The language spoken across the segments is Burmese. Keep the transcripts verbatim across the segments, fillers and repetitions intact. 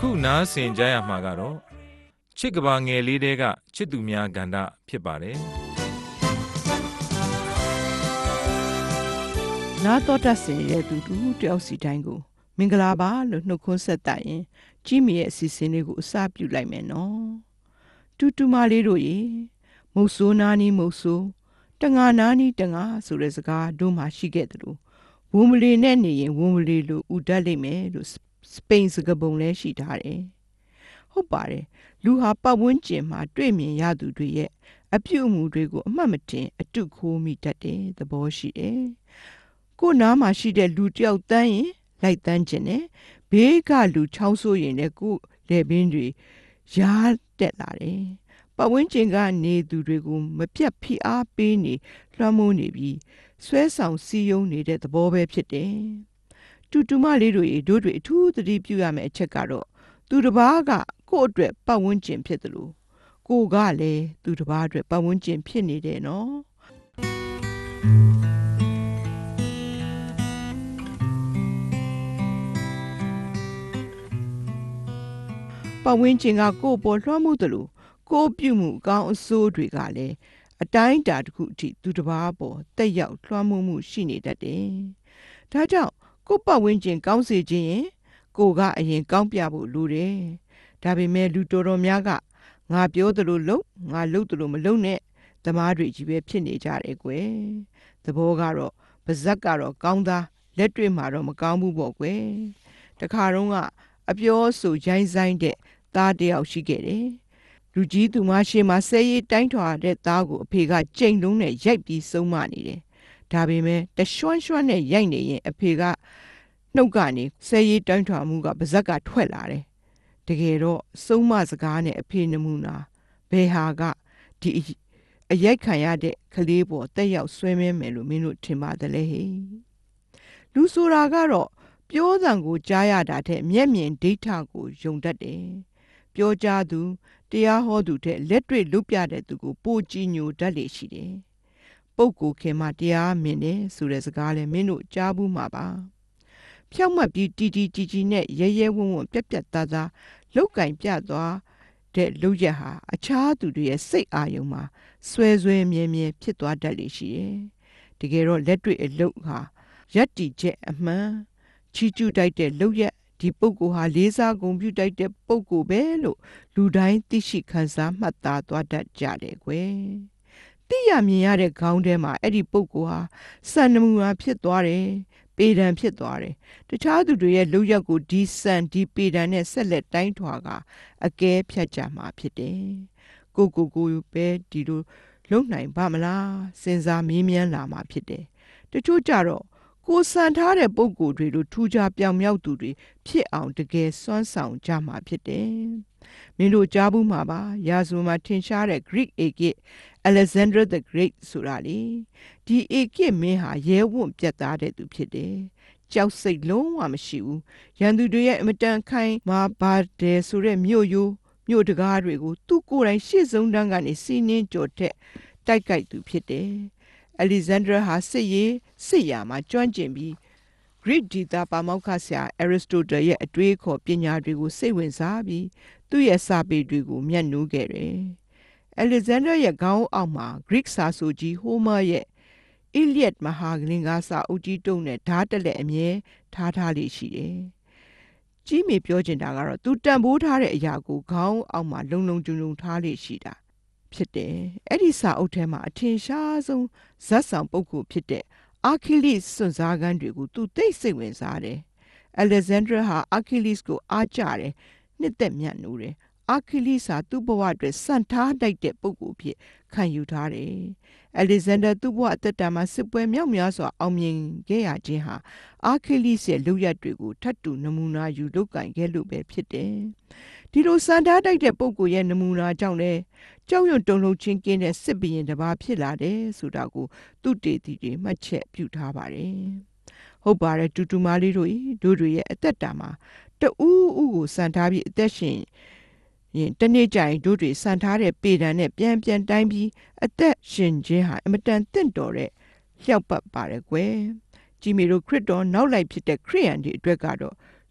ခုနားဆင်ကြရမှာကတော့ချစ်ကဘာငယ်လေးတဲကချစ်သူများကဏ္ဍဖြစ်ပါတယ်နာတော်တတ်စင်ရဲ့သူတူတယောက်စီတိုင်းကိုမင်္ဂလာပါလို့နှုတ်ခွန်းဆက်တိုင်ရင်ကြီးမီရဲ့အစီအစဉ်လေးကိုအစပြုလိုက်မယ်နော်တူတူမလေးတို့ရေမုတ်ဆိုးနာနီးမုတ်ဆိုးတငါနာနီးတငါဆိုတဲ့စကားတို့မှရှိခဲ့တယ်လို့ဝုံမလီနဲ့နေရင်ဝုံမလီလို့ဥတတ်လိမ့်မယ်လို့စပိန်စကားပုံလည်းရှိထားတယ်ဟုတ်ပါတယ်လူဟာပတ်ဝန်းကျင်မှာတွေ့မြင်ရသူတွေရဲ့အပြုအမူတွေကိုအမှတ်မတင်အတုခိုးမိတတ်တဲ့သဘောရှိတယ်ကိုနားမှာရှိတဲ့လူတယောက်တန်းရင်လိုက်တန်းခြင်းနဲ့ဘေးကလူချောင်းဆိုးရင်လည်းကိုလေပင်တွေရားတက်လာတယ်ပတ်ဝန်းကျင်ကနေသူတွေကိုမပြတ်ဖိအားပေးနေလွှမ်းမိုးနေပြီးဆွဲဆောင်စည်းရုံးနေတဲ့သဘောပဲဖြစ်တယ်တူတူမလေးတို့ရေတို့တွေအထူးသတိပြုရမယ့်အချက်ကတော့သူတစ်ပါးကကိုယ့်အတွက်ပတ်ဝန်းကျင်ဖြစ်တယ်လို့ကိုကလည်းသူတစ်ပါးအတွက်ပတ်ဝန်းကျင်ဖြစ်နေတယ်နော်ပတ်ဝန်းကျင်ကကိုယ့်ပေါ်လွှမ်းမိုးတယ်လို့ကိုယ်ပြုမှုအကောင်းအဆိုးတွေကလည်းအတိုင်းအတာတစ်ခုအထိသူတစ်ပါးပေါ်တက်ရောက်လွှမ်းမိုးမှုရှိနေတတ်တယ်။ဒါကြောင့်ကိုယ့်ပတ်ဝန်းကျင်ကောင်းစေခြင်းရင်ကိုယ်ကအရင်ကောင်းပြဖို့လိုတယ်။ဒါပေမဲ့လူတော်တော်များကငါပြောသလိုလုပ်ငါလုပ်သလိုမလုပ်နဲ့သမားတွေကြီးပဲဖြစ်နေကြတယ်ကွယ်။သဘောကတော့ပါဇက်ကတော့ကောင်းသားလက်တွေ့မှာတော့မကောင်းဘူးပေါ့ကွယ်။တခါတော့ကအပြောဆိုရိုင်းဆိုင်တဲ့သားတယောက်ရှိခဲ့တယ်။လူကြီးသူမရှိမှဆဲရီတိုင်းထွာတဲ့သားကိုအဖေကကြိမ်လုံးနဲ့ရိုက်ပြီးဆုံးမနေတယ်။ဒါပေမဲ့တရွှန်းရွှန်းနဲ့ရိုက်နေရင်အဖေကနှုတ်ကနေဆဲရီတိုင်းထွာမှုကပါဇက်ကထွက်လာတယ်။တကယ်တော့ဆုံးမစကားနဲ့အဖေနမူနာဘယ်ဟာကဒီအရိုက်ခံရတဲ့ကလေးပေါ်တက်ရောက်ဆွဲမဲမယ်လို့မင်းတို့ထင်ပါတယ်လေဟေ့။လူဆိုတာကတော့ပြောသံကိုကြားရတာတဲ့မျက်မြင်ဒိဋ္ဌကိုယုံတတ်တယ်။ပြောကြားသူတရားဟောသူတဲ့လက်တွေ့လုပ်ပြတဲ့သူကိုပိုကြည်ညိုတတ်လေရှိတယ်။ပုပ်ကိုခင်မှတရားမြင်တယ်ဆိုတဲ့စကားလည်းမင်းတို့ကြားဘူးမှာပါ။ဖြောက်မှတ်ပြီးတီတီကြီးကြီးနဲ့ရဲရဲဝံ့ဝံ့ပြက်ပြက်သားသားလောက်ကင်ပြသွားတဲ့လုပ်ရက်ဟာအခြားသူတွေရဲ့စိတ်အာရုံမှာဆွဲဆွဲမြဲမြဲဖြစ်သွားတတ်လေရှိတယ်။တကယ်တော့လက်တွေ့အလုပ်ဟာရက်တီချက်အမှန်ချီကျူးတိုက်တဲ့လုပ်ရက်ဒီပုဂ္ဂိုလ်ဟာလေးစားဂုဏ်ပြုတိုက်တဲ့ပုဂ္ဂိုလ်ပဲလို့လူတိုင်းသိရှိခံစားမှတ်သားသွားတတ်ကြတယ်ကွယ်သိရမြင်ရတဲ့ခေါင်းထဲမှာအဲ့ဒီပုဂ္ဂိုလ်ဟာစံနမူနာဖြစ်သွားတယ်ပေဒံဖြစ်သွားတယ်တခြားသူတွေရဲ့လုပ်ရက်ကိုဒီစံဒီပေဒံနဲ့ဆက်လက်တိုင်းထွာကအကဲဖြတ်ကြမှာဖြစ်တယ်ကိုကိုကိုပဲဒီလိုလုံနိုင်ပါမလားစဉ်းစားမေးမြန်းလာမှာဖြစ်တယ်တချို့ကြတော့ကိုစံထားတဲ့ပုံကိုယ်တွေလိုထူးခြားပြောင်မြောက်သူတွေဖြစ်အောင်တကယ်စွမ်းဆောင်ကြမှာဖြစ်တယ်။မင်းတို့ကြားဘူးမှာပါရာဇဝင်မှာထင်ရှားတဲ့ Greek Aegis Alexander the Great ဆိုတာလေဒီ Aegis မင်းဟာရဲဝံ့ပြတ်သားတဲ့သူဖြစ်တယ်။ကြောက်စိတ်လုံးဝမရှိဘူး။ရန်သူတွေရဲ့အမတန်ခိုင်မာပါတယ်ဆိုတဲ့မြို့ရိုးမြို့တကားတွေကိုသူ့ကိုယ်တိုင်ရှေ့ဆုံးတန်းကနေစီးနှင်းကြော်ထက်တိုက်ကြိုက်သူဖြစ်တယ်။အလက်ဇန္ဒရာဟာစစ်ရေးစစ်ရာမှာကျွမ်းကျင်ပြီး Greek ဒေသပါမောက္ခဆရာ Aristotle ရဲ့အတွေးခေါ်ပညာတွေကိုစိတ်ဝင်စားပြီးသူ့ရဲ့စာပေတွေကိုမျက်နှိုးခဲ့တယ်။ Alexander ရဲ့ခေါင်းအောက်မှာ Greek စာဆိုကြီး Homer ရဲ့ Iliad မဟာဂလင်ကစာအုပ်ကြီးတုံးနဲ့ဓာတ်တက်လက်အမြဲထားထားလေးရှိတယ်။ကြီးမေပြောချင်တာကတော့သူတန်ဖိုးထားတဲ့အရာကိုခေါင်းအောက်မှာလုံလုံကျုံကျုံထားလေးရှိတာဖြစ်တယ်။အဲ့ဒီစာအုပ်ထဲမှာအထင်ရှားဆုံးဇာတ်ဆောင်ပုဂ္ဂိုလ်ဖြစ်တဲ့အာခိလိစ်စွန့်စားခန်းတွေကိုသူသိစိတ်ဝင်စားတယ်။ Alexander ဟာအာခိလိစ်ကိုအားကျတယ်နှစ်သက်မြတ်နိုးတယ်။အာခိလိစ်ဟာသူ့ဘဝအတွက်စံထားတိုက်တဲ့ပုဂ္ဂိုလ်ဖြစ်ခံယူထားတယ်။ Alexander သူ့ဘဝအသက်တာမှာစစ်ပွဲမြောက်များစွာအောင်မြင်ခဲ့ရခြင်းဟာအာခိလိစ်ရဲ့လုပ်ရက်တွေကိုထပ်တူနမူနာယူလုပ်ကင်ခဲ့လို့ပဲဖြစ်တယ်။ဒီလိုစံထားတိုက်တဲ့ပုဂ္ဂိုလ်ရဲ့နမူနာကြောင့်လည်းကြောက်ရွံ့တုန်လှုပ်ခြင်းကင်းတဲ့စစ်ဘရင်တစ်ပါးဖြစ်လာတယ်ဆိုတာကိုသူတေသီတွေမှတ်ချက်ပြုထားပါတယ်။ဟုတ်ပါတယ်တူတူမလေးတို့တို့တွေရဲ့အသက်တာမှာတူးဦးကိုစံထားပြီးအသက်ရှင်ရင်တနေ့ကျရင်တို့တွေစံထားတဲ့ပေဒံနဲ့ပြန်ပြန်တိုင်းပြီးအသက်ရှင်ခြင်းဟာအမတန်တင့်တော်တဲ့လျှောက်ပတ်ပါတယ်ကွယ်။ကြည်မီတို့ခရစ်တော်နောက်လိုက်ဖြစ်တဲ့ခရိယန်တွေအတွက်ကတော့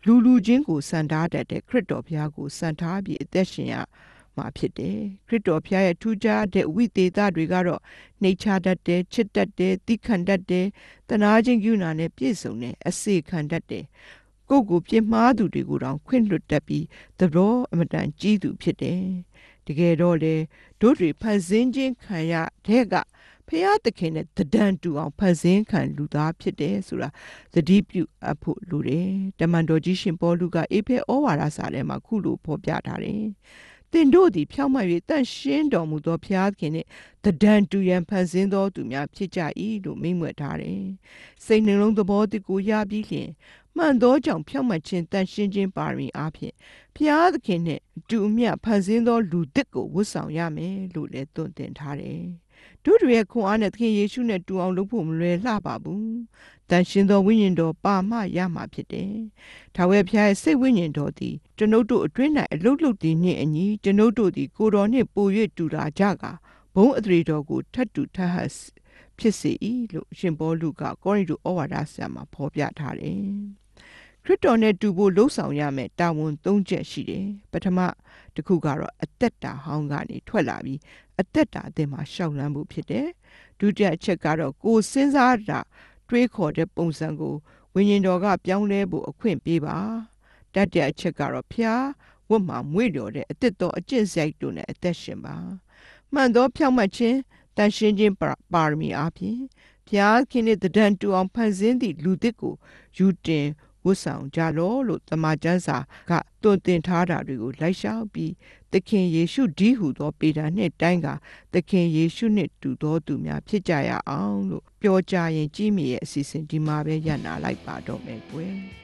လူလူချင်းကိုစံထားတတ်တဲ့ခရစ်တော်ဘုရားကိုစံထားပြီးအသက်ရှင်ရမှာဖြစ်တယ်ခရစ်တော်ဘုရားရဲ့ထူးခြားတဲ့ဝိသေသတွေကတော့နှိမ်ချတတ်တယ်ချစ်တတ်တယ်တိခံတတ်တယ်တနာခြင်းကရုဏာနဲ့ပြည့်စုံတဲ့အစေခံတတ်တယ်ကိုယ့်ကိုပြစ်မှားသူတွေကိုတောင်ခွင့်လွှတ်တတ်ပြီးသဘောအမတန်ကြီးသူဖြစ်တယ်တကယ်တော့လေတို့တွေဖန်ဆင်းခြင်းခံရတဲ့ကဖျားသခင်နဲ့တဒံတူအောင်ဖန်ဆင်းခံလူသားဖြစ်တယ်ဆိုတာသတိပြုအပ်ဖို့လိုတယ်တမန်တော်ကြီးရှင်ပေါလုကအေဖဲဩဝါဒစာထဲမှာခုလိုဖော်ပြထားတယ်သင်တို့သည်ဖြောင့်မတ်၍တန့်ရှင်းတော်မူသောဘုရားသခင်နှင့်တဒံတူရန်ဖန်ဆင်းသောသူများဖြစ်ကြ၏လို့မိန့်မြွက်ထားတယ်စိတ်နှလုံးသဘောတကူရပြီးလျှင်မှန်သောကြောင့်ဖြောင့်မတ်ခြင်းတန့်ရှင်းခြင်းပါရမီအားဖြင့်ဘုရားသခင်နှင့်တူမြတ်ဖန်ဆင်းသောလူသစ်ကိုဝတ်ဆောင်ရမယ်လို့လည်းသွန်သင်ထားတယ်တို့တွေရဲ့ခွန်အားနဲ့သခင်ယေရှုနဲ့တူအောင်လုပ်ဖို့မလွယ်လှပါဘူး။တန်ရှင်သောဝိညာဉ်တော်ပါမှရမှာဖြစ်တယ်။ထာဝရဘုရားရဲ့စိတ်ဝိညာဉ်တော်သည်ကျွန်ုပ်တို့အတွင်း၌အလုတ်လုတ်သည်နှင့်အညီကျွန်ုပ်တို့သည်ကိုယ်တော်နှင့်ပို၍တူတာကြကာဘုန်းအသရေတော်ကိုထပ်တူထပ်ဟပ်ဖြစ်စေ၏လို့ရှင်ပေါလုကကောရိန္သုဩဝါဒစာမှာဖော်ပြထားတယ်။ခရစ်တော်နဲ့တူဖို့လှုံ့ဆော်ရမယ်တာဝန်၃ချက်ရှိတယ်ပထမတစ်ခုကတော့အသက်တာဟောင်းကနေထွက်လာပြီးအသက်တာအသစ်မှာရှောက်လန်းဖို့ဖြစ်တယ်ဒုတိယအချက်ကတော့ကိုယ်စဉ်းစားတာတွေးခေါ်တဲ့ပုံစံကိုဝိညာဉ်တော်ကပြောင်းလဲဖို့အခွင့်ပေးပါတတိယအချက်ကတော့ဖျားဝတ်မှာမွေ့လျော်တဲ့အသစ်တော်အကျင့်စိုက်တို့နဲ့အသက်ရှင်ပါမှန်သောဖြောင့်မတ်ခြင်းတန်ရှင်းခြင်းပါရမီအားဖြင့်ဖျားခင်တဲ့တန်တူအောင်ဖန်ဆင်းသည့်လူသစ်ကိုယူတင်ဝတ်ဆောင်ကြလောလို့တမန်ကျမ်းစာကတွင်တင်ထားတာတွေကိုလိုက်ရှောက်ပြီးသခင်ယေရှုဒီဟုသောပေတံနှင့်တိုင်းကသခင်ယေရှုနှင့်တူသောသူများဖြစ်ကြရအောင်လို့ပြောကြရင်ကြီးမြရဲ့အစီအစဉ်ဒီမှာပဲရပ်နာလိုက်ပါတော့မယ်ကွယ်